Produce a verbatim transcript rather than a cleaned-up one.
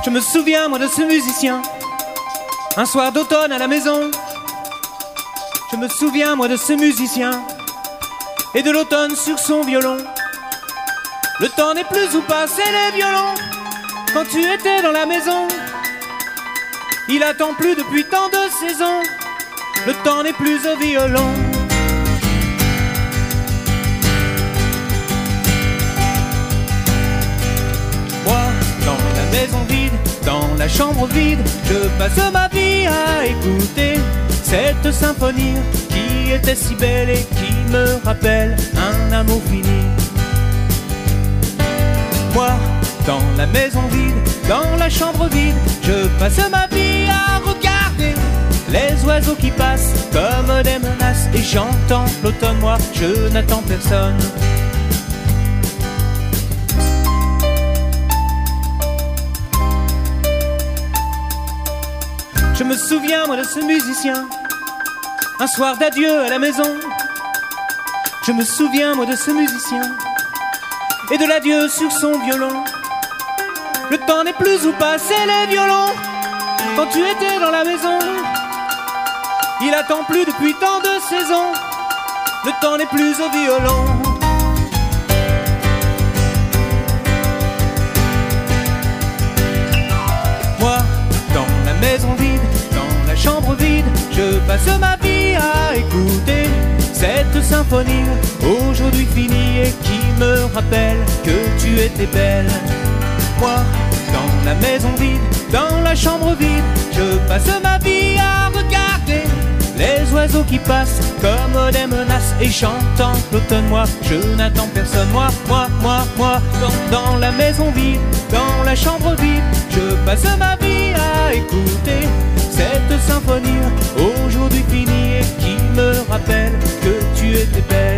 Je me souviens, moi, de ce musicien, un soir d'automne à la maison. Je me souviens, moi, de ce musicien, et de l'automne sur son violon. Le temps n'est plus où passer les violons, quand tu étais dans la maison. Il attend plus depuis tant de saisons, le temps n'est plus au violon. Moi, dans la maison vide, dans la chambre vide, je passe ma vie à écouter cette symphonie qui était si belle et qui me rappelle un amour fini. Moi, dans la maison vide, dans la chambre vide, je passe ma vie à regarder les oiseaux qui passent comme des menaces. Et j'entends l'automne, moi, je n'attends personne. Je me souviens, moi, de ce musicien, un soir d'adieu à la maison. Je me souviens, moi, de ce musicien, et de l'adieu sur son violon. Le temps n'est plus où passer les violons, quand tu étais dans la maison. Il attend plus depuis tant de saisons, le temps n'est plus au violon. Moi, dans la maison vide, dans la chambre vide, je passe ma vie à écouter cette symphonie aujourd'hui finie et qui me rappelle que tu étais belle. Moi, dans la maison vide, dans la chambre vide, je passe ma vie à regarder les oiseaux qui passent comme des menaces. Et j'entends l'automne, moi, je n'attends personne. Moi, moi, moi, moi, dans, dans la maison vide, dans la chambre vide, je passe ma vie à écouter cette symphonie aujourd'hui finie et qui me rappelle que tu étais belle.